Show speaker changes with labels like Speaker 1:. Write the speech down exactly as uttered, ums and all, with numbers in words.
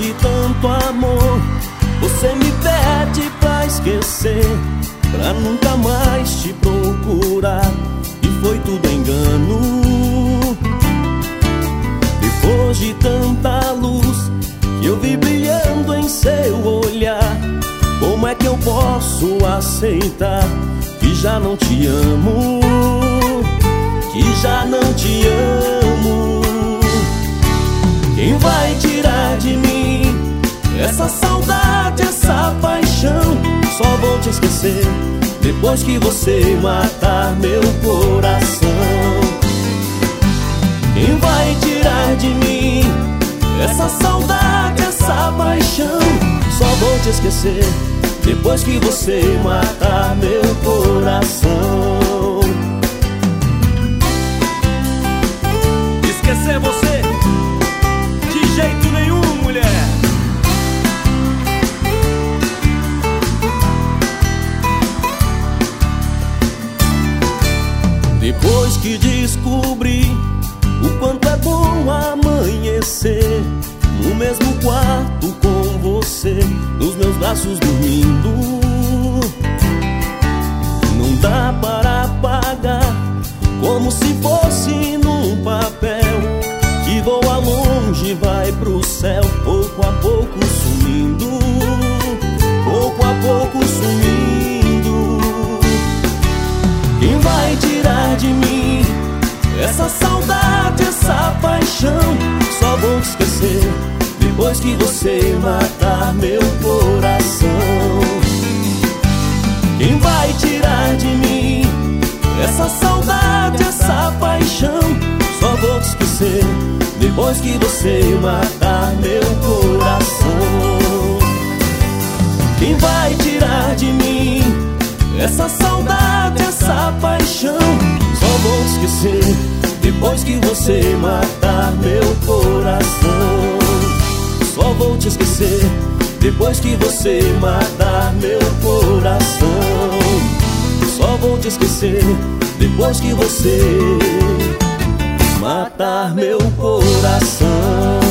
Speaker 1: de tanto amor, você me pede pra esquecer, pra nunca mais te procurar. E foi tudo engano. Depois de tanta luz que eu vi brilhando em seu olhar, como é que eu posso aceitar que já não te amo, que já não te amo? Quem vai tirar de mim essa saudade, essa paixão? Só vou te esquecer depois que você matar meu coração. Quem vai tirar de mim essa saudade, essa paixão? Só vou te esquecer depois que você matar meu coração.
Speaker 2: Esquecer você? De jeito nenhum, mulher.
Speaker 1: Depois que descobri o quanto é bom amanhecer no mesmo quarto com você, nos meus braços dormindo, não dá para apagar, como se fosse num papel que voa longe, vai pro céu, pouco a pouco sumindo, pouco a pouco sumindo. Quem vai tirar de mim essa saudade, essa paixão? Só vou te esquecer depois que você matar meu coração. Quem vai tirar de mim essa saudade, essa paixão? Só vou te esquecer depois que você matar meu coração. Quem vai tirar de mim essa saudade, essa paixão? Só vou te esquecer depois que você matar meu coração. Só vou te esquecer depois que você matar meu coração. Só vou te esquecer depois que você matar meu coração.